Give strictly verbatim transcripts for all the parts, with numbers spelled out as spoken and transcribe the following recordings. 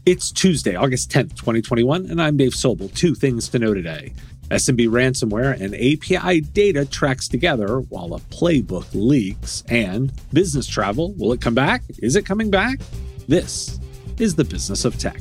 It's Tuesday, August tenth, twenty twenty-one, and I'm Dave Sobel. Two things to know today. S M B ransomware and A P I data tracks together while a playbook leaks. And business travel, will it come back? Is it coming back? This is the business of tech.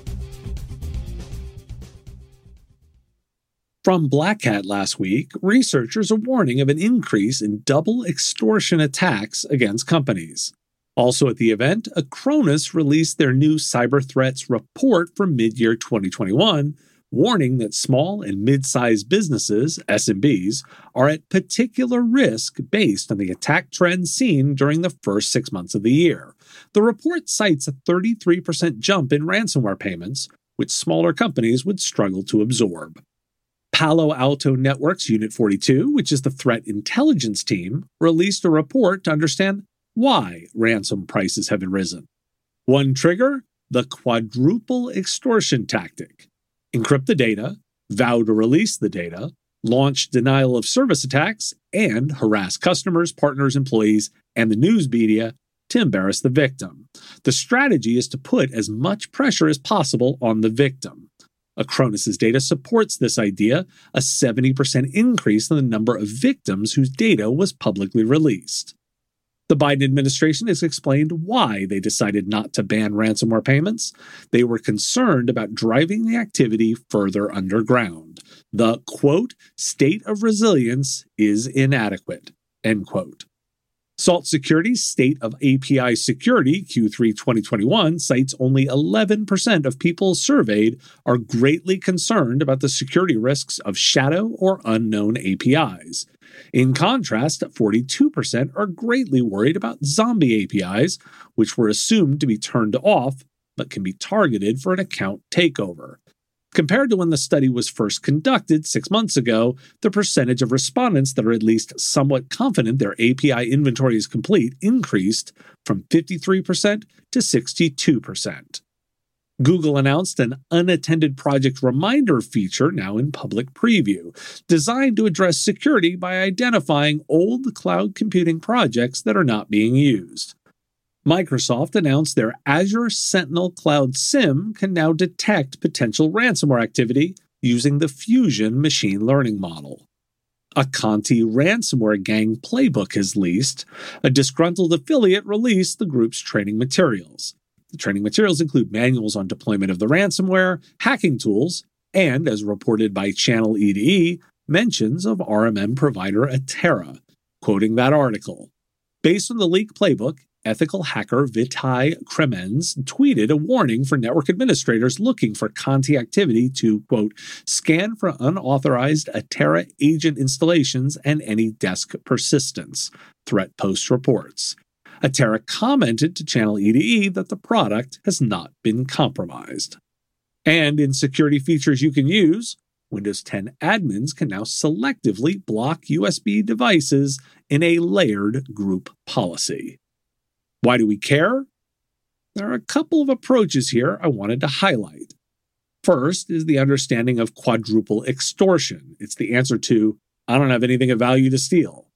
From Black Hat last week, researchers are warning of an increase in double extortion attacks against companies. Also at the event, Acronis released their new cyber threats report for mid-year twenty twenty-one, warning that small and mid-sized businesses, S M Bs, are at particular risk based on the attack trends seen during the first six months of the year. The report cites a thirty-three percent jump in ransomware payments, which smaller companies would struggle to absorb. Palo Alto Networks Unit forty-two, which is the threat intelligence team, released a report to understand why ransom prices have risen. One trigger, the quadruple extortion tactic. Encrypt the data, vow to release the data, launch denial of service attacks, and harass customers, partners, employees, and the news media to embarrass the victim. The strategy is to put as much pressure as possible on the victim. Acronis' data supports this idea, a seventy percent increase in the number of victims whose data was publicly released. The Biden administration has explained why they decided not to ban ransomware payments. They were concerned about driving the activity further underground. The, quote, state of resilience is inadequate, end quote. Salt Security's State of A P I Security Q three twenty twenty-one cites only eleven percent of people surveyed are greatly concerned about the security risks of shadow or unknown A P Is. In contrast, forty-two percent are greatly worried about zombie A P Is, which were assumed to be turned off but can be targeted for an account takeover. Compared to when the study was first conducted six months ago, the percentage of respondents that are at least somewhat confident their A P I inventory is complete increased from fifty-three percent to sixty-two percent. Google announced an unattended project reminder feature now in public preview, designed to address security by identifying old cloud computing projects that are not being used. Microsoft announced their Azure Sentinel Cloud SIEM can now detect potential ransomware activity using the Fusion machine learning model. A Conti ransomware gang playbook is leased. A disgruntled affiliate released the group's training materials. The training materials include manuals on deployment of the ransomware, hacking tools, and, as reported by Channel E D E, mentions of R M M provider Atera. Quoting that article, based on the leak playbook, ethical hacker Vitaly Kremens tweeted a warning for network administrators looking for Conti activity to, quote, scan for unauthorized Atera agent installations and any desk persistence, Threat Post reports. Atera commented to Channel E D E that the product has not been compromised. And in security features you can use, Windows ten admins can now selectively block U S B devices in a layered group policy. Why do we care? There are a couple of approaches here I wanted to highlight. First is the understanding of quadruple extortion. It's the answer to, I don't have anything of value to steal.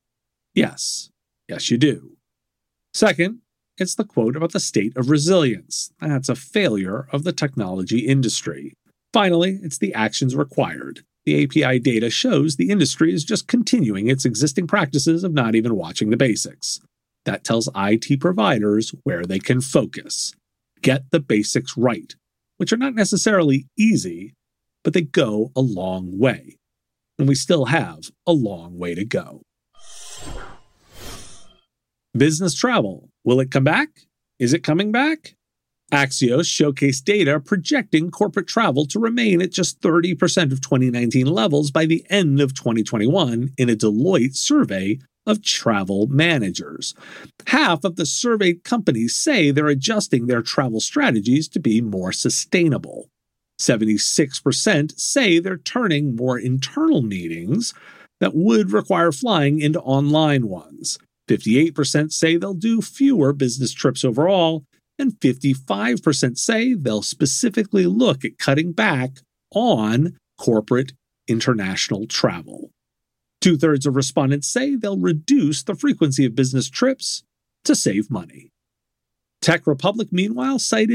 Yes, yes you do. Second, it's the quote about the state of resilience. That's a failure of the technology industry. Finally, it's the actions required. The A P I data shows the industry is just continuing its existing practices of not even watching the basics. That tells I T providers where they can focus. Get the basics right, which are not necessarily easy, but they go a long way. And we still have a long way to go. Business travel. Will it come back? Is it coming back? Axios showcased data projecting corporate travel to remain at just thirty percent of twenty nineteen levels by the end of twenty twenty-one in a Deloitte survey of travel managers. Half of the surveyed companies say they're adjusting their travel strategies to be more sustainable. seventy-six percent say they're turning more internal meetings that would require flying into online ones. fifty-eight percent say they'll do fewer business trips overall, and fifty-five percent say they'll specifically look at cutting back on corporate international travel. Two-thirds of respondents say they'll reduce the frequency of business trips to save money. Tech Republic, meanwhile, cited two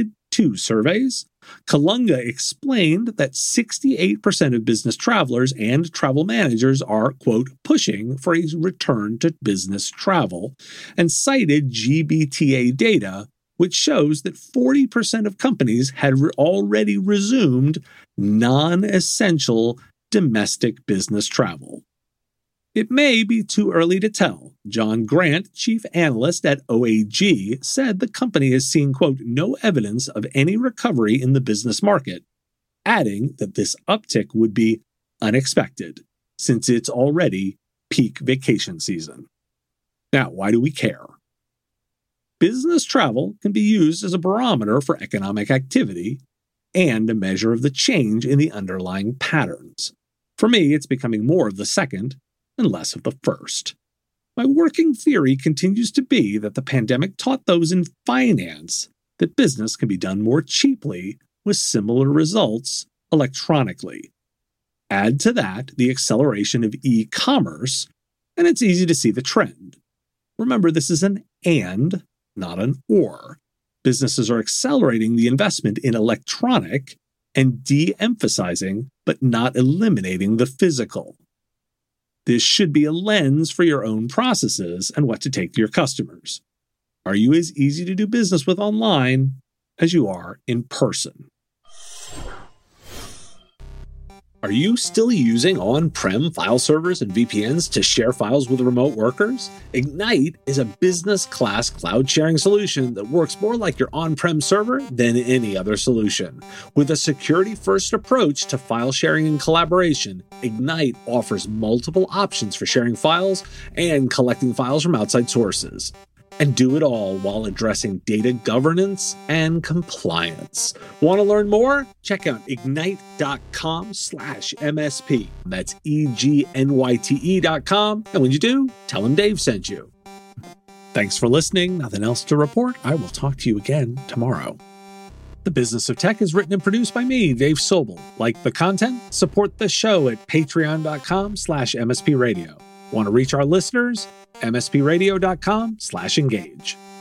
two surveys. Kalunga explained that sixty-eight percent of business travelers and travel managers are, quote, pushing for a return to business travel, and cited G B T A data, which shows that forty percent of companies had re- already resumed non-essential domestic business travel. It may be too early to tell. John Grant, chief analyst at O A G, said the company has seen, quote, no evidence of any recovery in the business market, adding that this uptick would be unexpected since it's already peak vacation season. Now, why do we care? Business travel can be used as a barometer for economic activity and a measure of the change in the underlying patterns. For me, it's becoming more of the second and less of the first. My working theory continues to be that the pandemic taught those in finance that business can be done more cheaply with similar results electronically. Add to that the acceleration of e-commerce, and it's easy to see the trend. Remember, this is an and, not an or. Businesses are accelerating the investment in electronic and de-emphasizing, but not eliminating the physical. This should be a lens for your own processes and what to take to your customers. Are you as easy to do business with online as you are in person? Are you still using on-prem file servers and V P Ns to share files with remote workers? Ignite is a business-class cloud sharing solution that works more like your on-prem server than any other solution. With a security-first approach to file sharing and collaboration, Ignite offers multiple options for sharing files and collecting files from outside sources. And do it all while addressing data governance and compliance. Want to learn more? Check out ignite.com slash MSP. That's E G N Y T E dot com. And when you do, tell them Dave sent you. Thanks for listening. Nothing else to report. I will talk to you again tomorrow. The Business of Tech is written and produced by me, Dave Sobel. Like the content? Support the show at patreon.com slash MSP Radio. Want to reach our listeners? mspradio.com slash engage.